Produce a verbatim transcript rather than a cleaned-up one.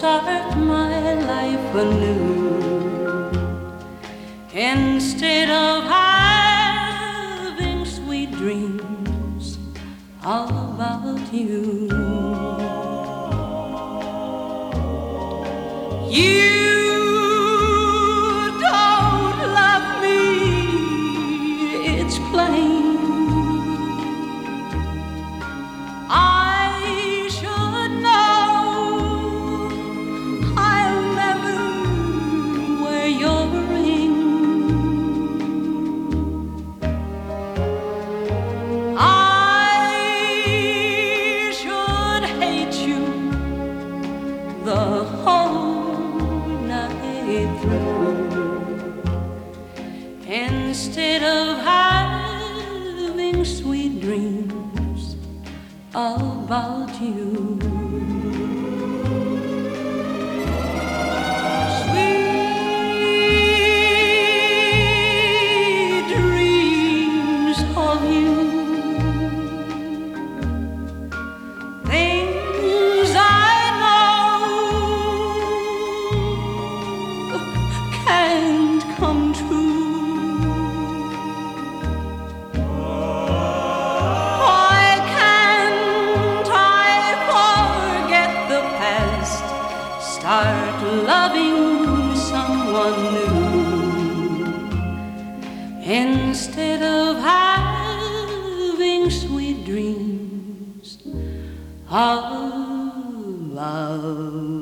start my life anew. Instead of having sweet dreams all about you. You don't love me, it's plain. I should know. I'll never wear your ring. I should hate you the whole night through. Instead of having sweet dreams about you. Sweet dreams of you. Things I know can't come true. Start loving someone new. Instead of having sweet dreams about